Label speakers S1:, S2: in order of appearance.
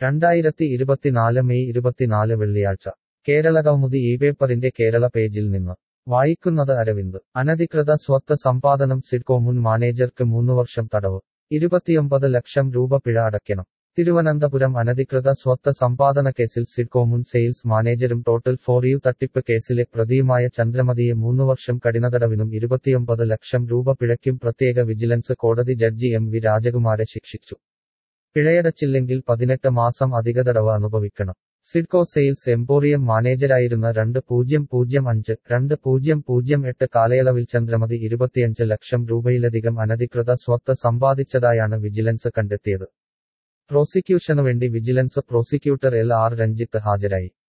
S1: 2024 May 24 വെള്ളിയാഴ്ച കേരളകൗമുദി ഇപേപ്പറിന്റെ കേരള പേജിൽ നിന്ന് വായിക്കുന്നത് അരവിന്ദ് അനധികൃത സ്വത്ത് സമ്പാദനം സിഡ്കോ മുൻ മാനേജർക്ക് 3 വർഷം തടവ് 29 ലക്ഷം രൂപ പിഴ അടയ്ക്കണം തിരുവനന്തപുരം അനധികൃത സ്വത്ത് സമ്പാദനക്കേസിൽ സിഡ്കോ മുൻ സെയിൽസ് മാനേജരും ടോട്ടൽ ഫോർ യു തട്ടിപ്പ് കേസിലെ പ്രതിയുമായ ചന്ദ്രമതിയെ 3 വർഷം കഠിനതടവിനും 29 ലക്ഷം രൂപ പിഴയ്ക്കും പ്രത്യേക വിജിലൻസ് കോടതി ജഡ്ജി എം വി രാജകുമാരെ ശിക്ഷിച്ചു പിഴയടച്ചില്ലെങ്കിൽ 18 മാസം അധിക തടവ് അനുഭവിക്കണം സിഡ്കോ സെയിൽസ് എംപോറിയം മാനേജരായിരുന്ന 2005-2008 കാലയളവിൽ ചന്ദ്രമതി 25 ലക്ഷം രൂപയിലധികം അനധികൃത സ്വത്ത് സമ്പാദിച്ചതായാണ് വിജിലൻസ് കണ്ടെത്തിയത് പ്രോസിക്യൂഷനുവേണ്ടി vigilance prosecutor L R Ranjith ഹാജരായി